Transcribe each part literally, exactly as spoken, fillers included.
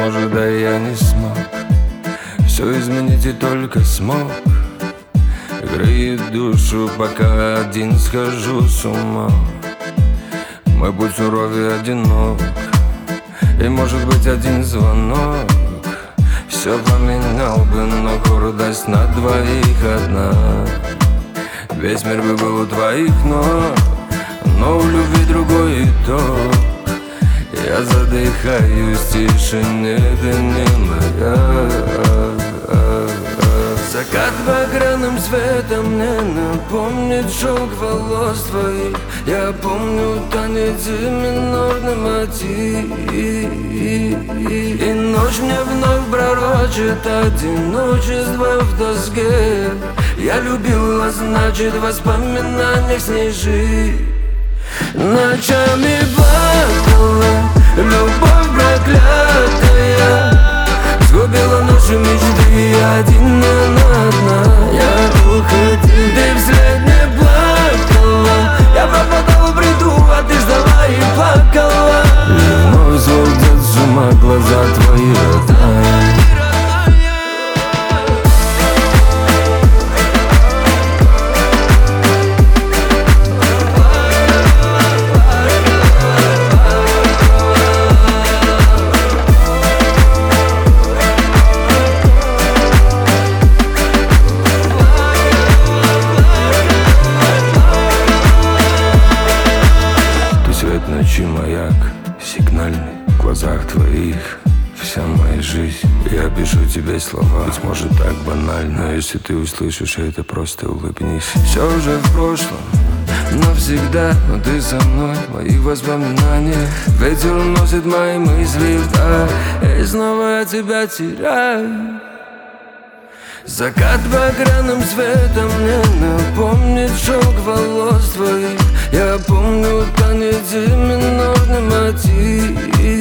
может, да и я не смог все изменить и только смог. Греет душу, пока один схожу с ума. Мой путь суровее одинок, и может быть один звонок все поменял бы, но гордость на двоих одна. Весь мир бы был у твоих ног, но у любви другой итог. Я задыхаюсь в тишине, ты не моя. Закат багряным светом мне напомнит шелк волос твоих. Я помню танец и минорный мотив. И ночь мне вновь пророчит одиночество в тоске. Я любил, а значит в воспоминаниях с ней жить. Ночами плакала, любовь проклятая, сгубила наши мечты, один она одна. Я уходил, ты вслед не плакала. Я пропадал в бреду, а ты ждала и плакала. И вновь сводят с ума глаза твои родные. Ночи маяк, сигнальный в глазах твоих. Вся моя жизнь, я пишу тебе слова. Быть может так банально, но если ты услышишь это, просто улыбнись. Все уже в прошлом, навсегда, но ты со мной в моих воспоминаниях. Ветер уносит мои мысли вдаль, и снова я тебя теряю. Закат багряным светом мне напомнит шелк волос твоих. Я помню танец и минорный мотив.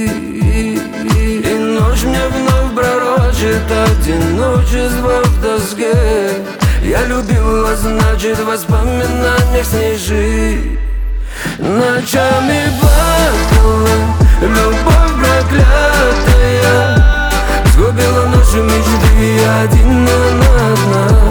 И ночь мне вновь пророчит одиночество в тоске. Я любил, а значит в воспоминаниях с ней жить. Ночами плакала, любовь проклятая, сгубила наши мечты, один она одна.